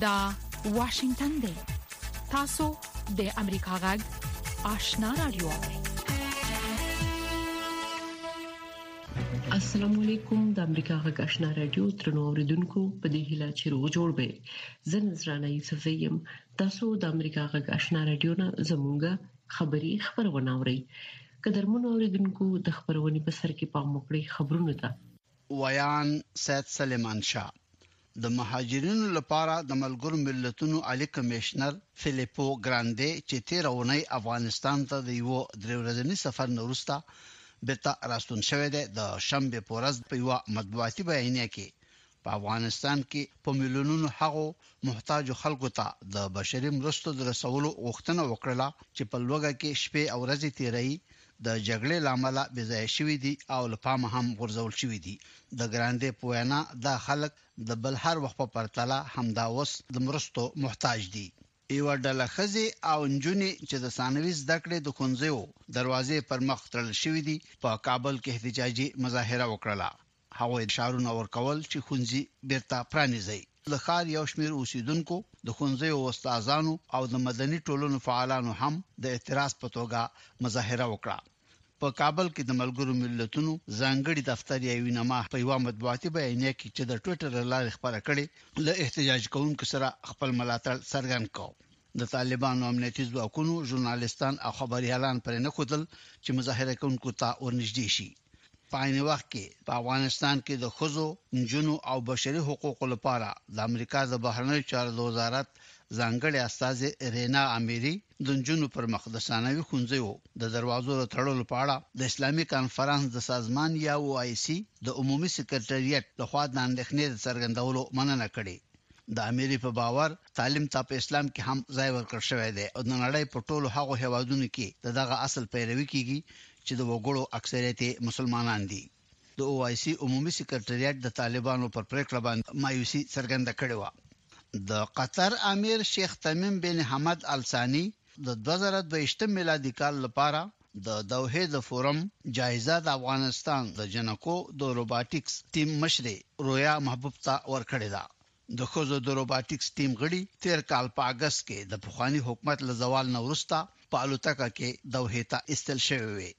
دا واشنگتن دی. تاسو د امریکا غږ آشنا رادیو. السلام علیکم. د امریکا غږ آشنا رادیو ترنو اوریدونکو په دې هیله چې روغ جوړ به. زه نذرانه یوسف زیم. تاسو د امریکا غږ آشنا رادیو نه زموږه خبری خبرونه اورئ. قدرمن اوریدونکو د خبرونې په سر کې پام وکړئ. خبرونه ده ویان سید سلیمان شاه. د مهاجرینو لپاره د ملګرو ملتونو عالی کمشنر فلیپو ګراندي چې 13 اونۍ افغانستان ته د یو درورځنی سفر نورستا بیرته راستون شوی دی. د شنبه په ورځ په یو مطبوعاتي بیانیه کې په افغانستان کې په میلیونونو هغو محتاج خلکو ته د بشري مرستو د رسولو غوښتنه وکړه چې په لوګه کې شپې او ورځې تیري د جګړې لامل به ځای شوی دي او لپاره هم غورځول شوی دي. د ګراندي په وینا د خلک د بل هر وخت په پرتله همدا وس د مرستو محتاج دي. یو ډله خزي او نجونی چې د ثانوي زده کړې د خونځو دروازې پر مخ تړل شوې دي په کابل کې احتجاجي مظاهره وکړه. هغوی اشارونه ورکول چې خونځي بیرته پرانیزي. د ښار یو شمېر اوسیدونکو د خونځو استادانو او د مدني ټولنو فعالانو هم د اعتراض په توګه مظاهره وکړه. په کابل کې د ملګرو ملتونو ځانګړي دفتر یې وینما په یو مطبوعاتي بیانیه کې چې د ټوئیټر لارې خبره کړې له احتجاج کوونکو سره خپل ملاتړ څرګند کړ. د طالبانو امنیتي ځواکونو ژورنالیستان او خبريالان پر نه خدل چې مظاهره کوونکو ته ورنږدې شي. په عین وخت کې په افغانستان کې د خزو، نجونو او بشري حقوقو لپاره د امریکا د بهرنیو چارو وزارت ځانګړي استاذ رینا امیری د نجونو پر مخ د ثانوي خونځو د دروازو تړلو په اړه د اسلامي کانفرنس د سازمان یا OIC د عمومي سکرټریټ لخوا د اندېښنې څرګندولو مننه کړې. د امیری په باور تعلیم ته په اسلام کې هم ځای ورکړل شوی دی او د نړۍ په ټولو هغو هیوادونو کې دغه اصل پیروي کیږي چې د وګړو اکثریت مسلمانان دي. د OIC عمومي سکرټریټ د طالبانو پر پریکړه باندې مایوسي څرګنده کړې و. د قطر امیر شیخ تمیم بن حمد ال ثانی د 2022 میلادي کال لپاره د دوحه د فورم جایزه د افغانستان د جنکو د روباټکس ټیم مشر رویا محبوب ته ورکړې ده. د خوځو د روباټکس ټیم غړي 13 کال په اگست کې د پخوانی حکومت له زوال نه وروسته په الوتکه کې دوحه ته استل شوی وي.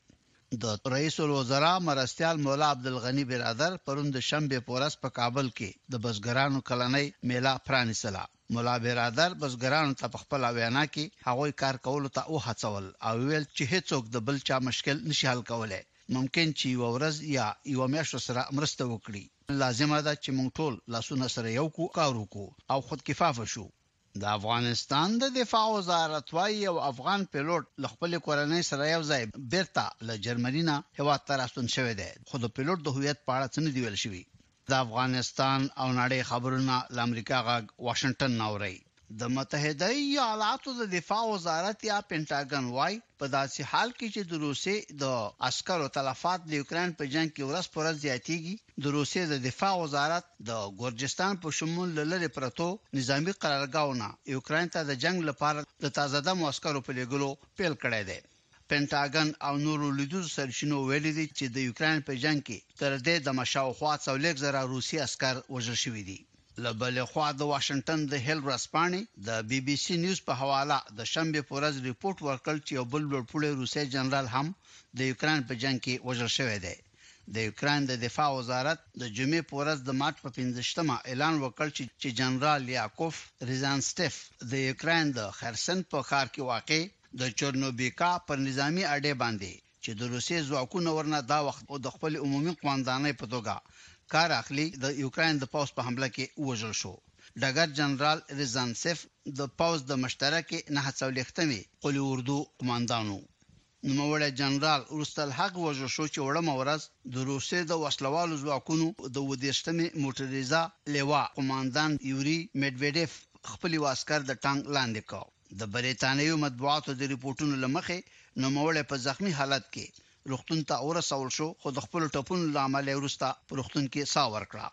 د رئیس الوزرا مرستیال مولا عبدالغنی برادر پرون د شنبه په ورځ په کابل کې د بزګرانو کلنۍ میله پرانیسله. مولا برادر بزګرانو ته په خپل وینا کې هغوی کار کولو ته وهڅول او ویل چې هیڅوک د بل چا مشکل نشي حل کولای. ممکن چې یو ورځ یا یو میاشت سره مرسته وکړي. لازمه ده چې موږ ټول لاسونه سره یو کو کار وکړو او خود کفاف شو. د افغانستان د دفاع وزارت وايي یو افغان پیلوټ ل خپل کورنۍ سره یو ځای بیرته له جرمني نه هیواد ته راستون شوی دی. خو د پیلوټ د هویت په اړه څه نه دی ویل شوی. د افغانستان او نړۍ خبرونه ل امریکا غږ واشنگټن نوري. د متحده ایالاتو د دفاع وزارت یا پینټاګن وايي په داسې حال کې چې د روسي د عسکرو تلفات د یوکرين په جنگ کې ورځ پر ورځ زیاتېږي، د روسي د دفاع وزارت د ګورجستان په شمول لری پرتو نظامی قرارګاونه یوکرين ته د جنگ لپاره د تازه دم عسکرو په لګلو پیل کړی دی. پینټاګن او نورو لیدوز سرچینو ویلي دي چې د یوکرين په جنگ کې تر دې د مشاوخوا 40,000 روسي عسكر وژل شوي دي. لبل خوا د واشنگټن د هیل رسپاني د BBC نیوز په حواله د شنبه په ورځ ریپورت ورکړ چې یو بل لوړپوړی روسي جنرال هم د یوکرين په جنگ کې وژل شوی دی. د یوکرين د دفاع وزارت د جمعې په ورځ د مارچ په 15مه اعلان وکړ چې جنرال یاکوف ریزانستف د یوکرين د خرسن په ښار کې واقع د چورنوبیکا پر نظامی اډې باندې چې د روسي ځواکونو ورنه دا وخت او د خپل عمومي قوماندانۍ په توګه کار اخلي د یوکرين د پوز په حمله کې وژل شو. ډګر جنرال ریزانسف د پوز د مشترک 940مې قلی اردو قوماندانو. نوموړی جنرال ورستل حق وژل شو چې وړم ورځ د روسي د وسلوالو ځواکونو د 20مې موټریزا لیوا قوماندان یوري میډویډیف خپل واسکر د ټانک لاندې کو. د بریتانیوي مطبوعاتو د ریپورتونو لمخې نوموړی په زخمی حالت کې روغتون ته ورسول شو، خو د خپل ټپونو لامل ورسته په روغتون کې سا ورکړه.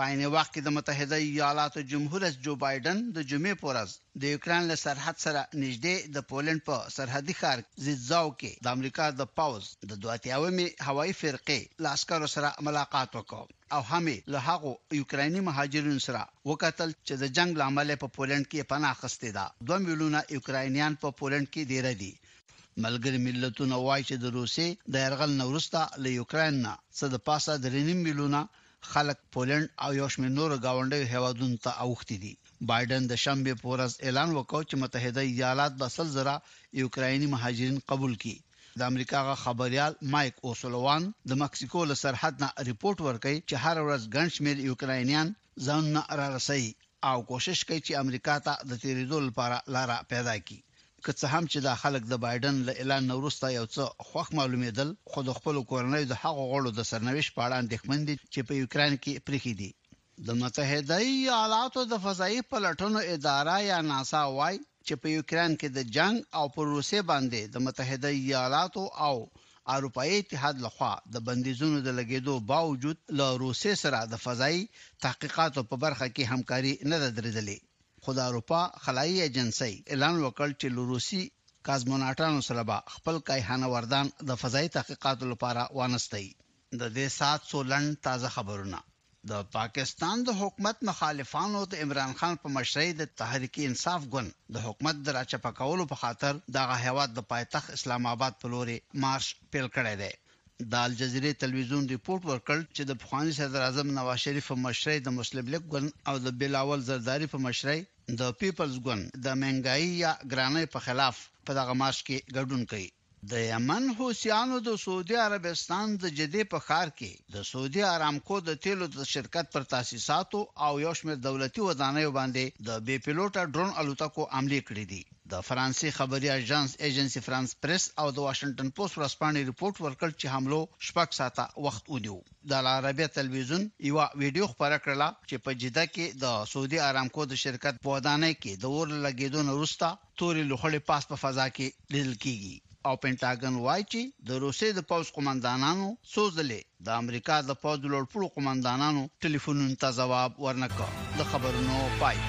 پاینه وخت د متحده ایالاتو جمهور رئیس جو بایدن د جمعې پورز د یوکرين له سرحد سره نږدې د پولند په سرحدي ښار زیتزاو کې د امریکا د پاوز د 22مې هوایي فرقې لاسکرو سره ملاقات وکړ او هم له هغو یوکراني مهاجرینو سره وکتل چې د جنگ لامل په پولند کې پناه اخیستي ده 2 میلیونه یوکرانیان په پولند کې ډیر دي ملګری ملتونه وایي چې د روسي د يرغل نورسته له یوکرين نه څخه د پاسه د 3 میلیونه خلک پولند او یو شمېر نور گاونډي هیوادونو ته اوختي دي بایدن د شنبه پورز اعلان وکړ چې متحده ایالات به 100,000 یوکراني مهاجرین قبول کړي د امریکا خبريال مایک اوسلوان د مکسیکو له سرحد نه ریپورت ورکړي چې هر ورځ ګڼ شمېر یوکرانیان ځان را رسي او کوشش کوي چې امریکا ته د تیریدو لپاره لار پیدا کړي که څه هم چې د خلک د بایدن له اعلان وروسته یو څه خوښ معلومېدل خو د خپل کورنۍ د هغو غړو د سرنوشت په اړه اندېښمن دي چې په یوکرين کې پریخي دي د متحده ایالاتو د فضایي پلټنو اداره یا ناسا وايي چې په یوکرين کې د جنگ او پر روسي باندې د متحده ایالاتو او اروپאי اتحاد لخوا د بندیزونو د لګیدو باوجود له روسي سره د فضایي تحقیقاتو په برخه کې همکاري نه درېدلې خو د اروپا خلایي ایجنسی اعلان وکړ چې روسي کازموناټانو سره به خپل کایهانه وردان د فضایي تحقیقاتو لپاره وانستي د دې سات سولن تازه خبرونه د پاکستان د حکومت مخالفانو د عمران خان په مشرۍ د تحریک انصاف ګوند د حکومت د راچپکولو په خاطر د هیواد د پایتخت اسلام آباد په لوري مارش پیل کړی دی د الجزیره ټلویزیون ریپورت ورکړ چې د افغاني صدر اعظم نواز شریف په مشرۍ د مسلم لیگ ګوند او د بلاول زرداری په مشرۍ د پیپلز ګوند د منګای یا ګرانۍ په خلاف په دغه مارش کې ګډون کړي د یمن حوثیانو د سعودي عربستان د جدې په ښار کې د سعودي ارامکو د تیلو د شرکت پر تاسیساتو او یو شمېر دولتي ودانیو باندې د بي پيلوټه ډرون الوتکو حمله کړې دي د فرانسې خبري اژانس ایجنسی فرانس پریس او د واشنگټن پوسټ ورسپانې ریپورت ورکړ چې حملو شپږ ساعته وخت ونیو د العربیه ټلویزیون یو ویډیو خبره کړله چې په جده کې د سعودي ارامکو د شرکت په ودانۍ کې د اور لګیدو وروسته توري لوخړې پاس په فضا کې لیدل کیږي او پینټاګن وايي چې د روسي د پوز قومندانانو سوزلې د امریکا د پوز لوړپوړو قومندانانو ټلیفونونو ته جواب ورنکړ د خبرونو پای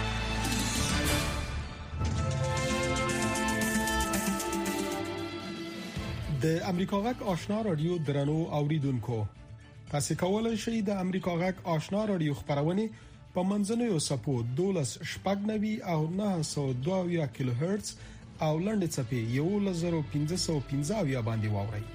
د امریکا غږ آشنا رادیو درنو اوریدونکو تاسو کولای شئ د امریکا غږ آشنا رادیو خبرونه په منځنوي سپو 12 او 902 کیلو هرتز او لنډ چپی 1515 باندې واورئ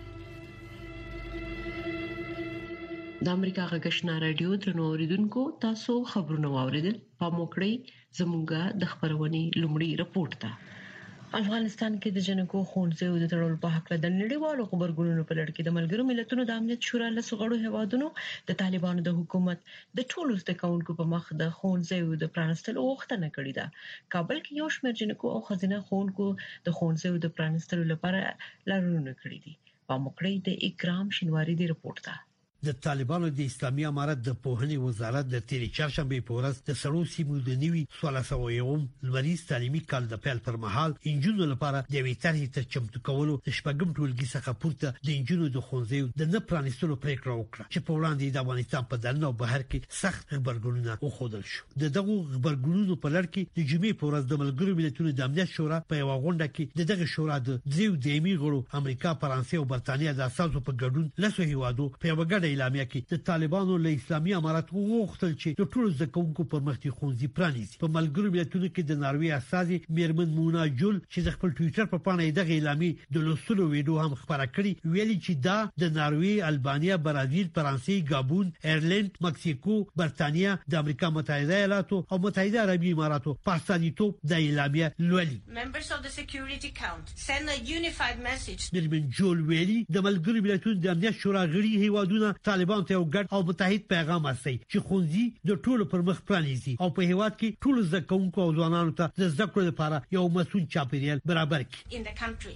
د امریکا غږ آشنا رادیو درنو اوریدونکو تاسو خبرونه واوریدل په موکړی زموږه د خبرونې لومړی رپورت ده افغانستان کې د جنکو خونځو د تړل په حق د نړیوالو خبرګونونو په لړ کې د ملګرو ملتونو د امنیت شورا له سغړو هوادونو د طالبانو د حکومت د ټولو ستکونکو په مخ د خونځو د پرانستلو غوښتنه کړې ده کابل کې یو شمېر جنکو او خزینه خونکو د خونځو د پرانستلو لپاره لارښوونه کړې دي په موکړی د اکرام شینواری دی رپورت ده د طالبانو د اسلامي امارت د پوهنې وزارت د تیری چهارشنبه په ورځ د سړو سیمو د نیوي 1601 لمریز تعلیمي کال د پیل پر مهال انجونو لپاره د ویټرې ته چمتو کولو د شپږم ټولګي څخه پورته د انجونو د خونځو د نه پرانستلو پریکړه وکړه چې په وړاندې د افغانستان په دننه او بهر کې سخت خبرګونونه وښودل شو د دغه خبرګونونو په لړ کې د جمعې په ورځ د ملګرو ملتونو د امنیت شورا په یو غونډه کې دغه شورا د دریو دیمي غړو امریکا فرانسې او برتانیې د اساسو په ګډون لسو هیوادو په یو ګډه اعلامیه کې د طالبانو له اسلامي امارت غوښتل چې د ټولو ځکونکو پر مختي خونځي پرانیزي په ملګرو ملتونو کې د ناروې اساسي میرمن مونا جول چې د خپل ټوئیټر په پاڼه دغه اعلامیه د لوستلو ویډیو هم خبره کړې ویلي چې دا د ناروې البانیا برازیل فرانسې گابون ایرلند مکسیکو برتانیا د امریکا متحده ایالاتو او متحده عربي اماراتو په استازیتوب د اعلامیه لولي Members of the Security Council send a unified message میرمن جول ویلي د ملګرو ملتونو د امنیت شورا غړي هیوادونه طالبان ته یو ګډ او متحد پیغام ورسوي چې خونځي د ټولو پر مخ پرانیزي او په هیواد کې ټول ځکونکو او ځوانانو ته د ذکر لپاره یو مسؤل چاپیریال برابر کړي in the country.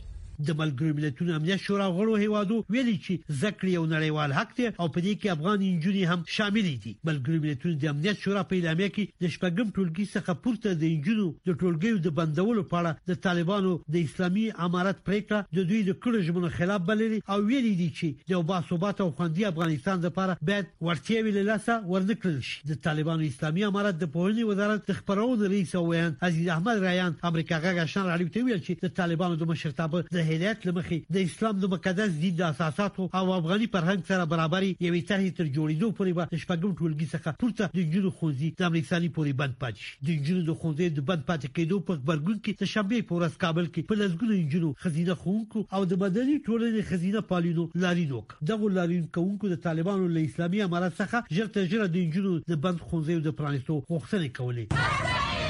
د ملګرو ملتونو امنیت شورا غړو هیوادو ویلي چې ذکر یو نړیوال حق دی او په دې کې افغان انجونې هم شامل دي. ملګرو ملتونو د امنیت شورا په اعلامیه کې د شپږم ټولګي څخه پورته د انجونو د ټولګیو د بندولو په اړه د طالبانو د اسلامي امارت پریکړه د دوی د کړو ژمنو خلاف بللي او ویلي دي چې د باثبات او خوندي افغانستان لپاره باید ورتیوي له لاسه ورنکړل شي. د طالبانو اسلامي امارت د پوهنې وزارت د خبرونې رئیس ویان عزیز احمد ریان امریکا غږ آشنا رادیو ته ویل چې د طالبانو د مشرتابه د هدایت لمخې د اسلام د مقدس دین د اساساتو او افغاني فرهنګ سره برابرۍ یوې طرحې تر جوړېدو پورې به شپږم ټولګي څخه پورته د انجونو ښوونځي د امریکایي پورې بند پاتې شي. د انجونو د ښوونځي د بند پاتې کېدو په خبرګون کې د شنبه په ورځ کابل کې په لږونو انجونو خزینه خوونکو او د مدني ټولنې خزینه پالینو لارینوک دغه لارین کوونکو د طالبانو له اسلامي امارت څخه ژر تر ژره د انجونو د بند ښوونځي د پرانیستو غوښتنې کولې.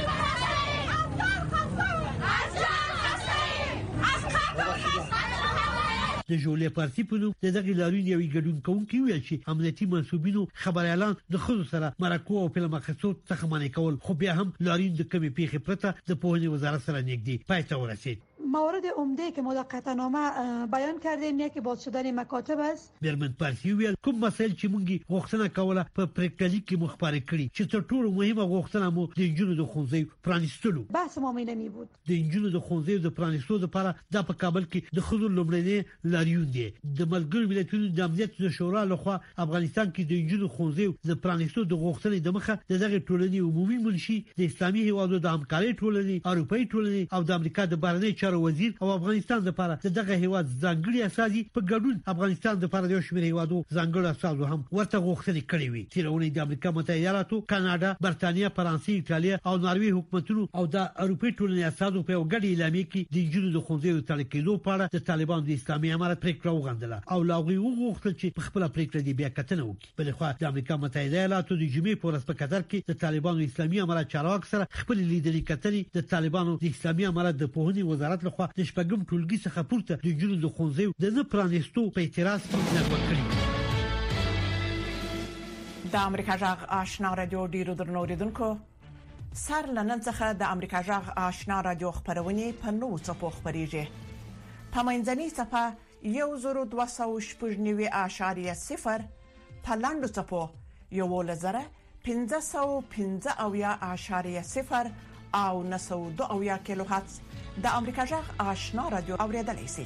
د جولې پارتي په نوم دغه لارین یو ګډون کوونکی ویل چې امنیتي منسوبینو خبريالان د خود سره مرکو او فلم اخیستو څخه منع کول خو بیا هم لارین د کمی پیښې پرته د پوهنې وزارت سره نږدې پای ته ورسید. موارد عمده که ما در قطعنامه بیان کردیم یکی باز شدن مکاتب است. برمن پارتي ویل کوم مسایل چې مونږ غوښتنه کوله په پریکړه کې مخبر کړی چې تر ټولو مهمه غوښتنه مو د انجونو د ښوونځي پرانیستلو. بحث ما نمی بود. د انجونو د ښوونځي د پرانیستلو لپاره د په کابل کې د خزو لومړنی لاریون دی. د ملګرو ملتونو د امنیت د شورا لخوا افغانستان کې د انجونو ښوونځي د پرانیستلو د غوښتنې د مخه دغه ټولنې عمومي منشي د اسلامي هیوادو د همکارۍ ټولنې اروپאי ټولنې او د امریکا د بهرنی چارو وزیر او افغانستان لپاره دغه هیواد ځانګړي اساسي په ګډون افغانستان لپاره د شمیر هیوادو ځانګړي اساسو هم ورته غوښتنې کړې وي. تیرونه د امریکا متحده ایالاتو، کاناډا، برتانیا، فرانسې، ایتالیا او ناروې حکومتونو او د اروپאי ټولنې اساسو په ګډي اعلامیه کې د انجونو د ښوونځي تړل کېدو په اړه د طالبانو د اسلامي امارت پریکړه وغندله او لاغوي وغوښتل چې په خپل پریکړه دی بیا کتنه وکړي. بل خو د امریکا متحده ایالاتو د جمعې په ورځ په قطر کې د طالبانو اسلامي امارت چارواکي سره خپل لیدنې کتنې د طالبانو د اسلامي امارت د پوهنې وزارت لخوا د شپږم ټولګي څخه پورته د انجونو د ښوونځي د نه پرانیستو په اعتراض کې لغوه کړی. د امریکا جغ آشنا رادیو ډیرو درنوریدونکو سر لنن څخه د امریکا جغ آشنا رادیو خبرونه په نو څپو خبريږي. په منځني صفه 1290.0 په لاندو څپو 1515.0 او 902 کیلو هرتز د امریکا جغ آشنا رادیو اوریدلای شئ.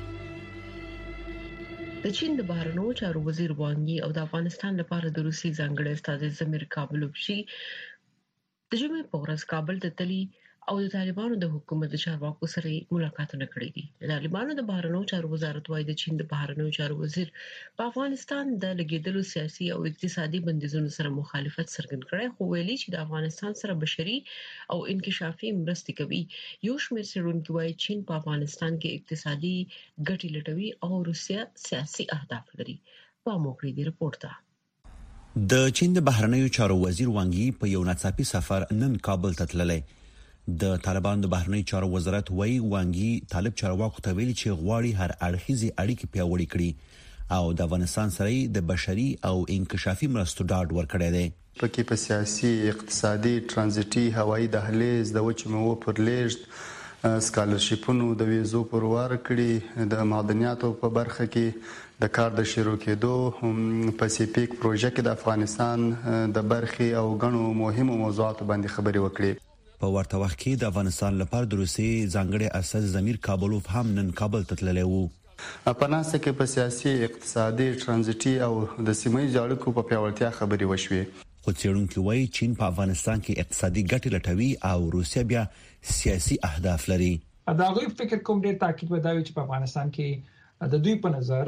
د چین د بهرنیو چارو وزیر وانګ یي او د افغانستان لپاره د روسي ځانګړي استازي زمیر کابلوفشي د جمعې په ورځ کابل ته تللي او د طالبانو د حکومت چارواکو سره ملاقاتونه کړي دي. د طالبانو د بهرنیو چارو وزارت وايي د چین د بهرنیو چارو وزیر په افغانستان د لګیدلو سیاسي او اقتصادي بندیزونو سره مخالفت څرګند کړي خو ویلي چې د افغانستان سره بشري او انکشافي مرستې کوي. یو شمېر څېړونکي وايي چین په افغانستان کې اقتصادي ګټې لټوي او روسیا سیاسي اهداف لري. په موکړې دی رپورت ده. د چین د بهرنیو چارو وزیر وانګ یي په یو ناڅاپي سفر نن کابل ته تللی. د طالبانو د بهرنیو چارو وزارت وايي وانګ یي طالب چارواکو ته ویلي چې غواړي هر اړخیزي اړیکې پیاوړې کړي او د افغانستان سره د بشري او انکشافي مرستو ډاډ ورکړي دي. پکې په سیاسي، اقتصادي، ترانزیټي، هوایي دهلیز، د وچې میوو پر لیږد، سکالرشیپونو د ویزو پر ورکړې، د معدنیاتو په برخه کې د کار د شروع کېدو، پاسیفیک پروژه کې د افغانستان د برخې او غنو مهمو موضوعاتو باندې خبرې وکړې. په ورته وخت کې د افغانستان لپاره د روسي ځانګړي اساس زمیر کابلوف هم نن کابل ته تللی وو. په ناسته کې په سیاسي، اقتصادي، ترانزیټي او د سیمه‌ییزو اړیکو په پیاوړتیا خبرې وشوې. خو څېړونکي وايي چین په افغانستان کې اقتصادي ګټې لټوي او روسیا بیا سیاسي اهداف لري. دا غوښ فکر کوم ډېر تاکید وداوي چې په افغانستان کې د دوی په نظر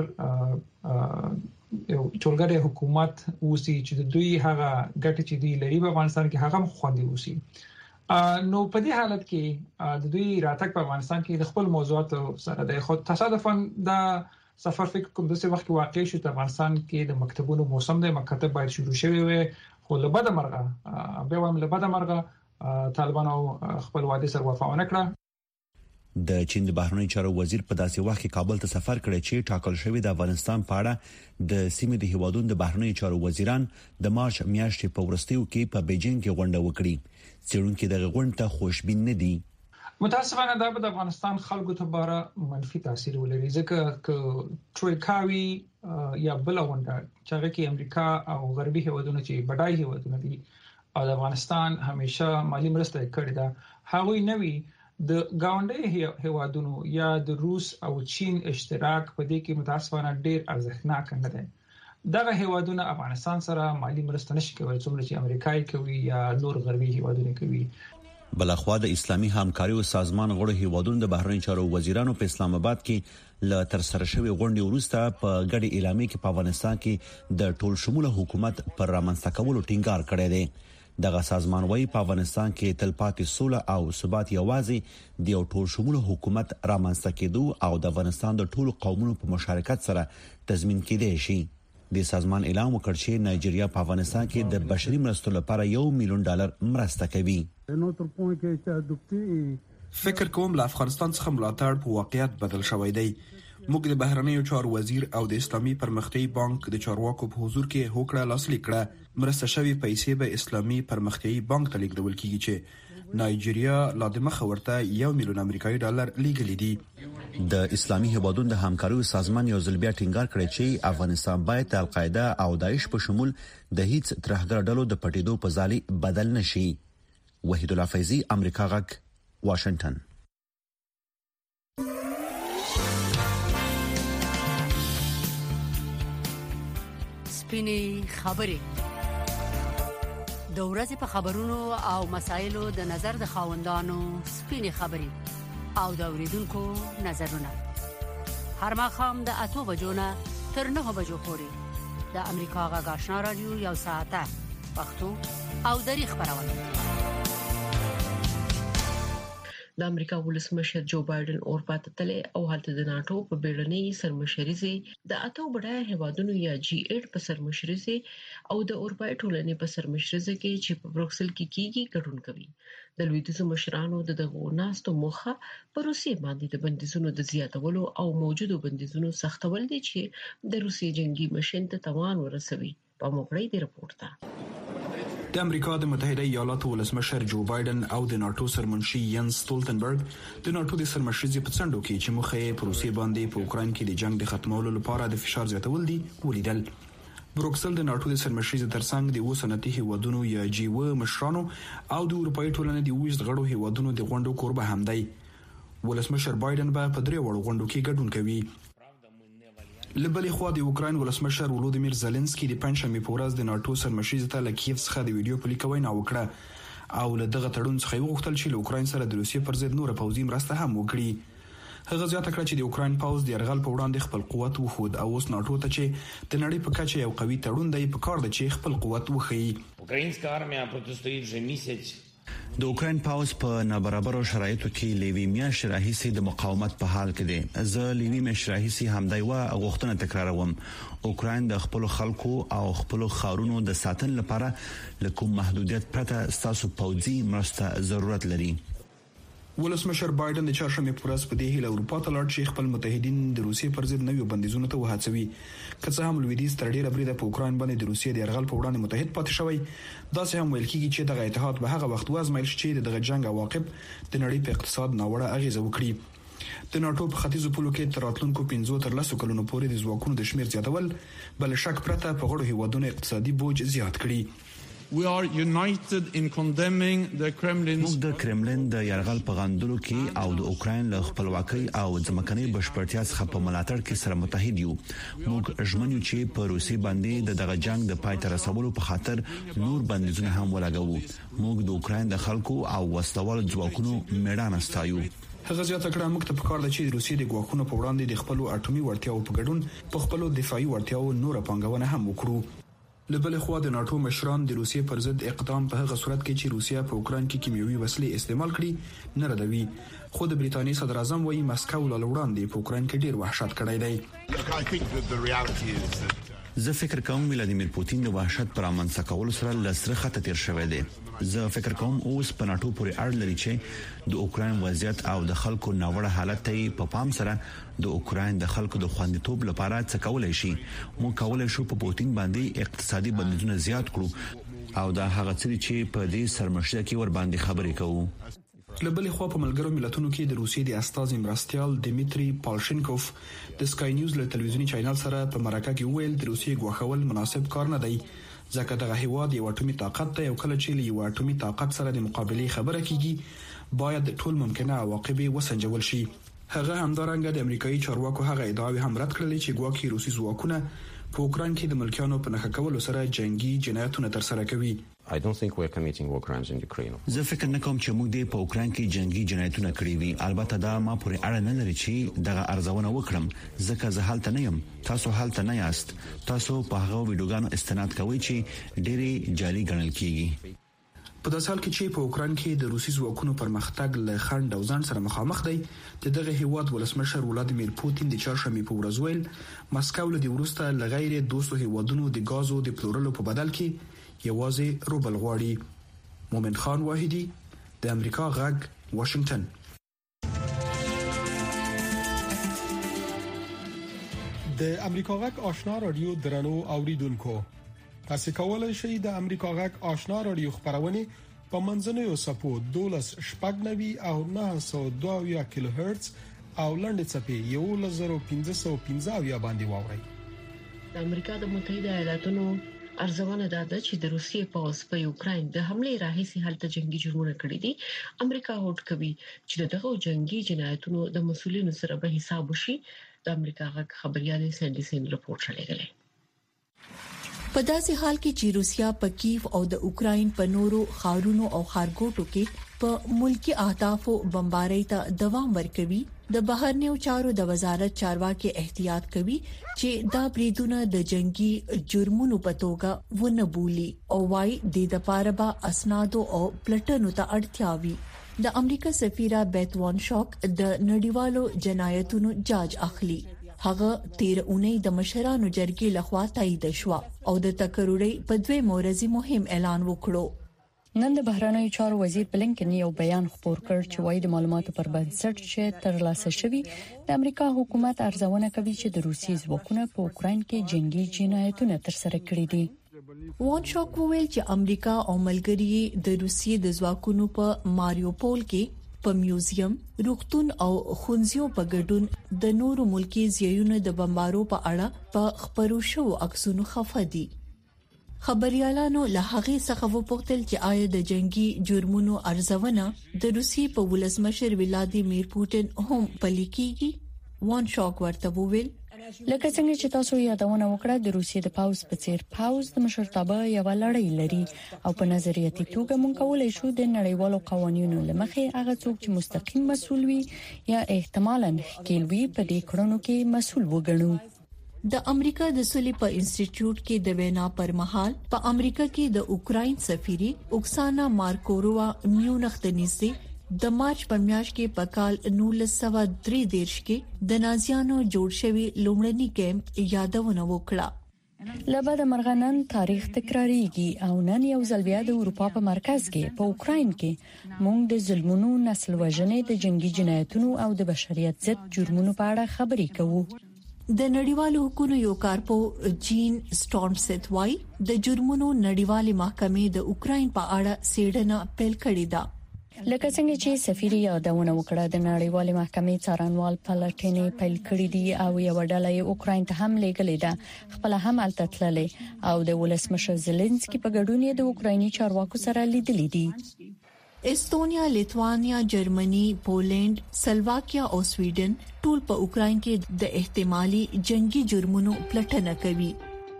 یو ټولګړی حکومت اوسي چې د دوی هغه ګټې چې دی لري په افغانستان کې هغه خوندي اوسي. نو په دې حالت کې د دوی راتګ په افغانستان کې د خپل موضوعات سره د خود تصادفاً د سفر فکر کوم د څه وخت واقع شو په افغانستان کې د مکتبونو موسم د مکاتب باید شروع شوي وي خو لبد مرغه طالبانو خپل وعده سره وفا ونه کړه. د چین د بهرنیو چارو وزیر په داسې وخت کې کابل ته سفر کړی چې ټاکل شوی د افغانستان په اړه د سیمې د هیوادونو د بهرنیو چارو وزیران د مارچ میاشتې په وروستیو کې په بیجینګ کې غونډه وکړي. څېړونکي دغه غونډه ته خوشبین نه دي. متاسفانه دا به د افغانستان خلکو ته باره منفي تاثیر ولري ځکه ک ټرویکاوي یا بلونده چې هغه کې امریکا او غربي هیوادونو چې بډای هیوادونه دي او د افغانستان همیشه مالی مرسته کړې ده هغوی نوي د گاونډي هیوادونو یا د روس او چین اشتراک په دې کې متاسفانه ډیر ارزښتناک نه دی. دغه هیوادونه افغانستان سره مالی مرسته نشي کولای څومره چې امریکای کوي یا نور غربي هیوادونه کوي. بلخوا د اسلامي همکاري او سازمان غړو هیوادونو د بهرنی چارو وزیرانو په اسلام آباد کې ل تر سره شوی غونډې وروسته په ګډي اعلامیه کې په افغانستان کې د ټول شموله حکومت پر رامنځته کولو ټینګار کړی دی. دغه سازمان وايي په افغانستان کې تلپاتې سوله او ثبات یوازې د یو ټول شموله حکومت رامنځته کېدو او د افغانستان د ټولو قومونو په مشارکت سره تضمین کېدای شي. د سازمان اعلان وکړ چې نایجیریا په افغانستان کې د بشري مرستو لپاره $1 میلیون مرسته کوي. فکر کوم له افغانستان څخه ملاتړ په واقعیت بدل شوی دی. موږ د بهرنیو چارو وزیر او د اسلامي پرمختیایي بانک د چارواکو په حضور کې هوکړه لاسلیک کړه. مرسته شوی پیسې به اسلامي پرمختیایي بانک ته لیږدول کیږي چې نایجیریا لا د مخه ورته $1 میلیون امریکایي ډالر لیږلي دي. د اسلامي هیوادونو د همکارۍ سازمان یو ځل بیا ټینګار کړی چې افغانستان باید د القاعده او داعش په شمول د هیڅ ترهګر ډلو د پټېدو په ځالي بدل نشي. وحید الله فیضی، امریکا غک، واشنگټن. سپینې خبرې د ورځې په خبرونو او مسایلو د نظر د خاوندانو سپینې خبرې او د اوریدونکو نظرونه هر ماښام د 8 بجو نه تر 9 بجو پورې د امریکا غږ آشنا رادیو یو ساعته پښتو او دری خبرونه. د امریکا ولسمشر جو بایدن اورپا ته تللی او هلته د ناتو په بیړنۍ سرمشريزي د اتو بډای هیوادونو یا G8 په سرمشريزي او د اورپای ټولنې په سرمشريزي کې چې په بروکسل کې کیږي ګډون کوي. د لویدیځو مشرانو دغه ناستو مخه په روسیې باندې د بندیزونو د زیاتولو او موجودو بندیزونو سختول دي چې د روسیې جنگي ماشين ته توان ورسوي. په موږ دی رپورت ته د امریکا د متحده ایالاتو ولسمشر جو بایدن او د ناتو سرمنشي ینس ستولتنبرګ د ناتو د سرمشريزي په څنډو کې چې مخه په روسیې باندې په اوکرين کې د جنگ د ختمولو لپاره د فشار زیاتول دي ولیدل. بروکسل د ناتو د سرمشريزي ترڅنګ د وسنتي هیوادونو یا G7 مشرانو او د اروپאי ټولنې د وښت غړو هیوادونو د غونډو کوربه هم دی. ولسمشر بایدن به په 3 وړو غونډو کې ګډون کوي. لبلې خوا د اوکرين ولسمشر ولودیمیر زيلنسکي د پنځمې په ورځ د ناتو سرمشريزي ته لکیف څخه د ویډیو په لیکوي نه وکړه او له دغه تړون څخه وغوښتل چې له اوکرين سره د روسیې پر ضد نور پوځي مرسته هم وکړي. هغه زیاته کړه چې د اوکرين پوځ د يرغل په وړاندې خپل قوت وښود او اوس ناتو ته چې د نړۍ په کچه یو قوي تړون دی په کار دی چې خپل قوت وښيي. Українська армія протистоїть вже місяць. د اوکرين پاوز په نابرابرو شرایطو کې لیوی میاشت راهیسې د مقاومت په حال کې دی. زه لیوی میاشت راهیسې همدای و غوښتنه تکراروم. اوکرين د خپل خلکو او خپل خاورونو د ساتنې لپاره له کوم محدودیت پرته ستاسو پوځي مرسته ضرورت لري. ولسمشر بایدن د چهارشنبه په ورځ په دې هیله اروپا ته لاړ چې خپل متحدین د روسیې پر ضد نویو بندیزونو ته وهڅوي. که څه هم لویدیځ تر ډیره بریده په اوکرين باندې د روسیې د يرغل په وړاندې متحد پاتې شوی، دا څه هم ویل کیږي چې دغه اتحاد به هغه وخت وازمایل شي چې دغه جنگ عواقب د نړۍ په اقتصاد ناوړه اغیزه وکړي. د ناتو په ختیځو پولو کې تر راتلونکو 15 تر 10 کلونو پورې د ځواکونو د شمیر زیاتول بل شک پرته په غړو هیوادونو اقتصادي بوج زیات کړي. We are united in condemning the Kremlin's موږ د کرملین د يرغل په غندلو کې او د اوکرين له خپلواکۍ او ځمکنۍ بشپړتیا څخه په ملاتړ کې سره متحد یو. موږ ژمنو چې په روسي باندې دغه جنگ د پای ته رسولو په خاطر نور بندیزونه هم ولګوو. موږ د اوکرين د خلکو او وسلوال ځواکونو میړانه ستایو. هغه زیاته کړه موږ ته پکار ده چې روسیې د ګواښونو په وړاندې د خپل اټومي وړتیاو په ګډون په خپل دفاعي وړتیاو نور پنګونه هم وکړو. لبل خو د ناتو مشران د روسیې پر ضد اقدام په هغه صورت کې چې روسیا په اوکرين کې کیمیاوي وسلې استعمال کړي نه ردوي. خو د بریټانیا صدر اعظم وايي مسکو له وړاندې په اوکرين کې ډیر وحشت کړی دی. زه فکر کوم ولادیمیر پوتین د وحشت پر امنځ کولو سره لسره خطه تیر شوی دی. زه فکر کوم اوس په ناتو پورې اړه لري چې د اوکرين وضعیت او د خلکو ناوړه حالت ته په پام سره د اوکرين د خلکو د خوندیتوب لپاره څه کولای شي. مو کولای شو په پوتین باندې اقتصادي بندیزونه زیات کړو او دا هغه څه چې په دې سرمشره کې ور باندې خبرې کوو. لبلې خوا په ملګرو ملتونو کې د روسیې د استازي مرستيال دیمیتری پالشینکوف د سکای نیوز له تلویزیونی چینل سره په مرکه کې ویل د روسیې غوښول مناسب کار نه دی ځکه دغه هیواد یو اټومي طاقت دی او کله چې یو اټومي طاقت سره د مقابلې خبره کیږي باید ټول ممکنه عواقب وسنجول شي. هغه همدارنګه د امریکایي چارواکو هغه ادعاوې هم رد کړلې چې ګواکې روسي ځواکونه په اوکران کې د ملکیانو په نښه کولو سره جنگي جنایتونه ترسره کوي. I don't think we're committing war crimes in Ukraine. زه فکر نه کوم چې موږ په اوکران کې جنگي جنایتونه کړی وي. البته دا ما پورې اړه نه لري چې دغه ارزونه وکړم ځکه زه حالت نه یم. تاسو حالت نه یاست. تاسو په هغه ویډیوګانو استناد کوئ چې ډېری جعلي ګڼل کیږي. په داسې حال کې چې په اوکران کې د روسي ځواکونو پرمختګ له خنډ او ځان سره مخامخ دی د دغه هیواد ولسمشر ولادیمیر پوتین د چهارشنبه په ورځ ویل مسکو له دې وروسته له غیر دوستو هیوادونو د غازو د پلورلو په بدل کې یوازې روبل غواړي. مومن خان واحدی د امریکا غږ واشنگټن. د امریکا غږ آشنا رادیو درنو اوریدونکو تاسو کولای شئ د امریکا غږ آشنا رادیو خبرونه په منځنوي سپو 12 شپږنوي او 902 کیلو هرتز او لنډ چپی 1515 باندې واورئ. د امریکا د متحده ایالاتونو ارزونه ده چې د روسیې پوځ په یوکرين د حمله راهیسي حالت جنگي جرمونه کړی دي. امریکا هوډ کوي چې دغه جنگي جنایتونو د مسولینو سره به حساب وشي. د امریکا غږ خبريال سندسین رپورټ شلېږي. په داسې حال کې چې روسیا په کیف او د اوکرين په نورو خارونو او خارګوټو کې په ملکی اهدافو بمبارۍ ته دوام ورکوي د بهرنیو چارو د وزارت چارواکي احتیاط کوي چې دا بریدونه د جنگي جرمونو په توګه ونه بولي او وايي د لپاره به اسنادو او پلټنو ته اړتیا وي. د امریکا سفیره بیت وان شاک د نړیوالو جنایتونو جاج اخلي. هغه 13 اونۍ د مشرانو جرګې لخوا تایید شو او د تکروري په دوی مورزي مهم اعلان وکړو. نن د بهرنیو چارو وزیر بلنکن یو بیان خپور کړ چې وايي د معلوماتو پر بنسټ چې ترلاسه شوی د امریکا حکومت ارزونه کوي چې د روسي ځواکونو په اوکرين کې جنگي جنایتونه ترسره کړي دي. وان شاک وویل چې امریکا او ملګری د روسي د ځواکونو په ماریوپول کې په میوزیم، روغتون او خونځیو په ګډون د نورو ملکی ځایونو د بمبارو په اړه په خبرو شو عکسونو خفه دي. خبريالانو له هغه څخه وپوښتل چې آیا د جنگي جرمونو ارزونه د روسي په ولسمشر ولادیمیر پوتین هم پلي کیږي. وان شاک ورته وویل لکه څنګه چې تاسو یادونه وکړه د روسیې د پاوز په څیر پاوز د مشرتابه یو لړۍ لري او په نظریاتي توګه مونږ کولای شو د نړیوالو قوانینو لمخې هغه څوک چې مستقیم مسؤل وي یا احتمالاً ښکیل وي په دې کړنو کې مسؤل وګڼو. د امریکا د سولې په انسټیټیوټ کې د وینا پر مهال په امریکا کې د اوکرين سفیري اوکسانا مارکوروا میونخ ته نږدې د مارچ په میاشت کې په کال 1933 کې د نازیانو جوړ شوی لومړنی کیمپ یادونه وکړه. لبد مرغنن تاریخ تکراریږي او نن یو ځل بیا د اروپا په مرکز کې په اوکرين کې موږ د ظلمونو نسل وژنې د جنگي جنایتونو او د بشریت ضد جرمونو په اړه خبرې کوو. د نړیوالو حقوقو یو کارپو جین سټورمسیت وای د جرمونو نړیوالې محکمې د اوکرين په اړه سیډنه پیل کړې ده. لکه څنګه چې سفیر یادونه وکړه د نړیوالې محکمې څارنوال پلټنې پیل کړې دي او یو ډله یې اوکرين ته هم لېږلې ده خپل هم التتللې او د ولسمشر زيلنسکي په ګډون یې د اوکرایني چارواکو سره لیدلې دي. استونیا، لیتوانیا، جرمني، پولند، سلواکیا او سویډن ټول په اوکرين کې د احتمالي جنگي جرمونو پلټنه کوي.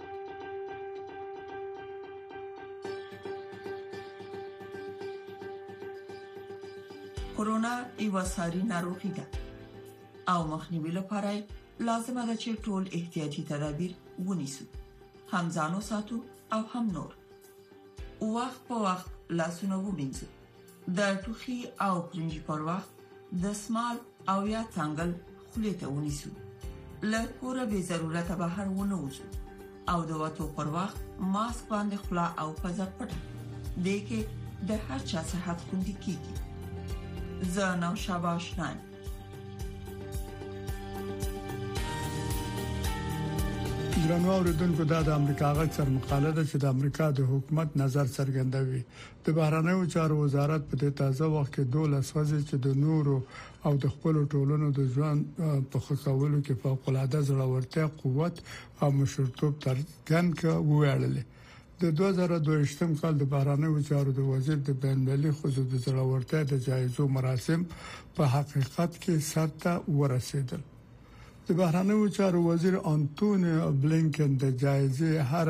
کورونا یو ساري ناروغي ده او مخنیوي لپاره لازمه ده چې ټول احتیاطي تدابیر ونیسو، هم ځانو ساتو او هم نور. وخت په وخت لاسونه ومینځو، د ټوخي او پرنجي پر وخت د سمال او یا څنګل خولې ته ونیسو، له کوره به ضرورت بهر ونه وځو او د وټو پر وخت ماسک باندې خلا او پزه پټه دې کې د هر چا صحت خوندي کیږي. زانا شاباشنان درنو اوریدونکو د امریکا غږ سر مقاله ده چې د امریکا د حکومت نظر څرګندوي. د بهرنیو چارو وزارت په تازه وخت کې 12 ورځې چې د نورو او د خپل ټولنو د ژوند په خکولو کې فوق العاده زړورتیا، قوت او مشرتوب ترګن ویاړلې. د 2022 کال د بهرنیو چارو د وزیر د بین‌المللي خصوصي د زړورتیا د جایزو مراسم په حقیقت کې سرته ورسېدل. د بهرنیو چارو وزیر انټونی بلینکن د جایزې هر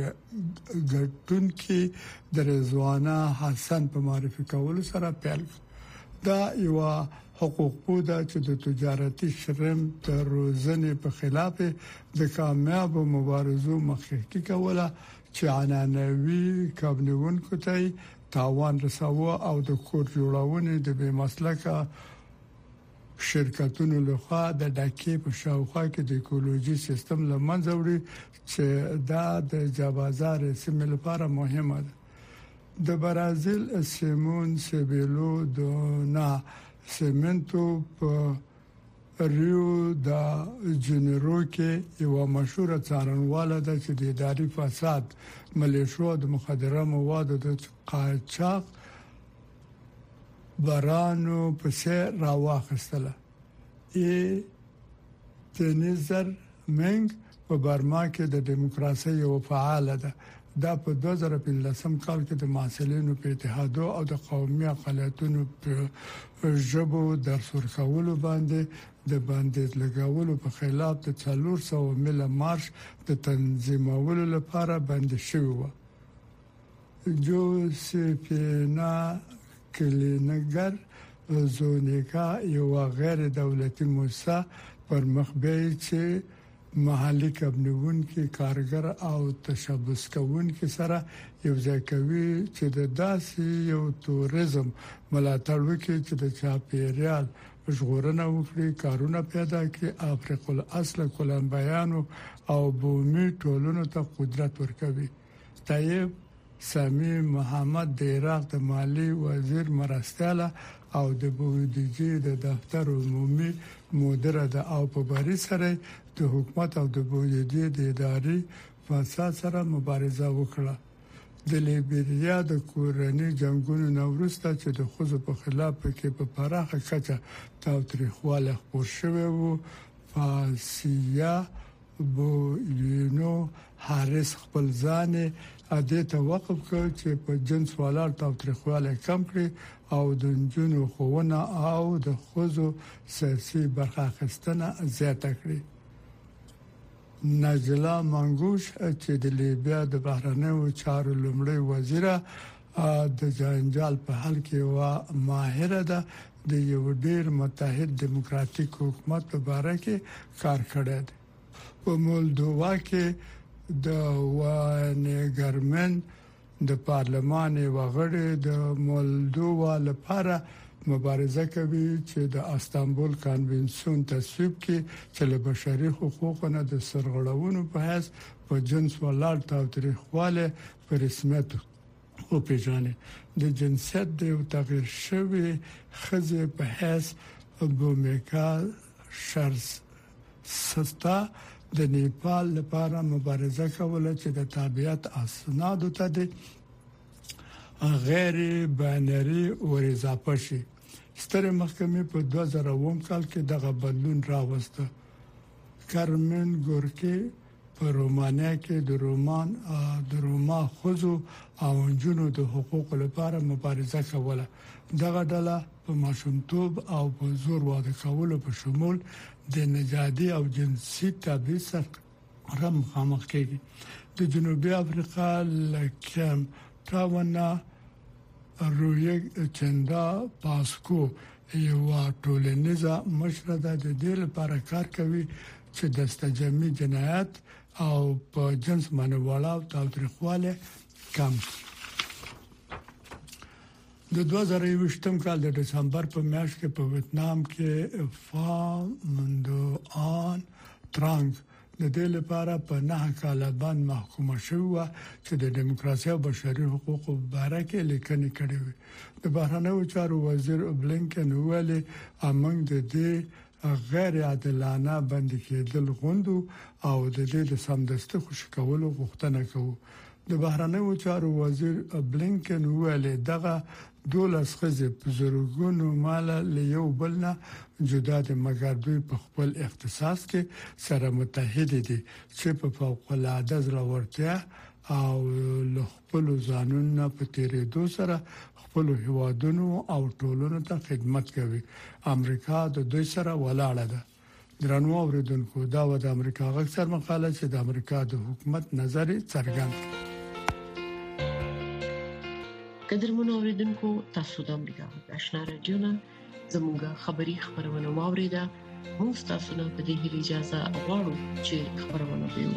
ګټونکي د رضوانه حسن په معرفي کولو سره پیل. دا یو حقوق بوده چې د تجارتي شرم تر روزنې په خلاف د کامیاب مبارزو مخکې کوله چې عنعنوي کابنونکو ته تاوان رساوه او د کور جوړونې د بې مسلکه شرکتونو لخوا د ډاکې په شاوخوا کې د ایکولوژي سیستم لمنځه وړي چې دا د جابازار سیمې لپاره مهمه ده. د برازیل سیمون سیبیلو دونا سیمنتو په ریو د جنیرو کې یو مشهور څارنواله ده چې د اداري فساد، ملیشو د مخدره موادو د قاچاق بارانو پسې راواخستله. تنیزر منګ په برما کې د دیموکراسي یو فعال ده. دا په 2015 کال کې د محصلینو په اتحادو او د قومي اقلیتونو په ژبو درس ورکولو باندې د باندې لګاولو په خلاف د 400 مله مارش د تنظیمولو لپاره باندې شوی و. جوزفینا کلینګر زونیکا یو غیر دولتي موسسه پر مخبه چې محلي کبنونکو کارګر او تشبث کوونکو سره یو ځای کوي چې د داسې یو توریزم ملاتړ وکړي چې د چاپیریال ژغورنه وکړي، کارونه پیدا کړي، افریقا الاصل کولمبیانو او بومي ټولنو ته قدرت ورکوي. طيب سامي محمد د عراق د مالی وزیر مرستاله او د بودیجې د دفتر عمومي مدیره د او په بری سره د حکومت او د بودیجې د ادارې فساد سره مبارزه وکړه. د لیبریا د کورنۍ جنگونو نوروسته چې د خوځو په خلاف کې په پراخه کچه تاوتریخواله خپور شوی وو، فاسیا بوینو هارس خپل ځان اده ته وقف کړ چې په جنس ولر تاوتریخواله کم کړي او د جنونو خوونه او د خوځو سیاسي برخه اخیستنه زیاته کړي. نجلا منګوش چې د لیبیا د بهرنیو چارو لومړی وزیر د جنجال په حل کې و ماهره ده، د یو ډیر متحد دیموکراتیک حکومت په اړه کې کار کړی دی. په مولدووا کې د وانګرمن د پارلمان وغړي د مولدووا لپاره مبارزه کوي چې د استانبول کنونسیون تصویب کې چې له بشري حقوقو د سرغړونو په حیث په جنس ولر تاوتریخواله په رسمیت او پیژنې د جنسیت د تغیر شوی خزه په حیث بومیکا شرس سستا د نیپال لپاره مبارزه کوله چې د طبيعت اسناد ته د غیر بینري او اضافه شي. ستره محکمه په 2009 کال کې دغه بدلون راوسته. کارمن ګورکي په رومانیا کې د روما خوځو او جنونو د حقوقو لپاره مبارزه کوله. دغه ډله په ماشومتوب او په زور واده کولو په شمول د نژادي او جنسي تبعیض سره مخامخ کیږي. د جنوبي افریقا لکم تاونا روی چندا پاسکو یو ټولنیزه مشره د دې لپاره کار کوي چې د استجمي جنایت او په جنس منواله او تاوتریخواله کم. د 2020 کال د دسمبر په میاشت کې په ویتنام کې فامندوان ترانګ د دې لپاره په 9 کال باندې محکومه شوه چې د دیموکراسي او بشري حقوقو په اړه کې لیکنې کړې وي. د بهرنیو چارو وزیر بلینکن ویلي امنګ د دې غیر عادلانه بند کېدل غوندو او د دې د سمدستي خوشی کولو غوښتنه کوي. د بهرنیو چارو وزیر بلینکن ویل دغه 12 خزې په زورګونو مال له یو بلنه جدا دي، مګر دوی په خپل اختصاص کې سره متحد دي چې په فوق العاده ضرورتیا او له خپل ځانونو په تیرېدو سره خپل هیوادونو او ټولنو ته خدمت کوي. امریکا د دوی سره ولاړه ده. درنو اوریدونکو دا و د امریکا غږ سر مقاله چې د امریکا د حکومت نظر څرګند کړ. قدرمن اوریدونکو تاسو د امریکا غږ آشنا رادیو نه زموږه خبری خبرونه واوریده. موږ تاسو نه په دې اجازه غواړو چې خبرونه ویو.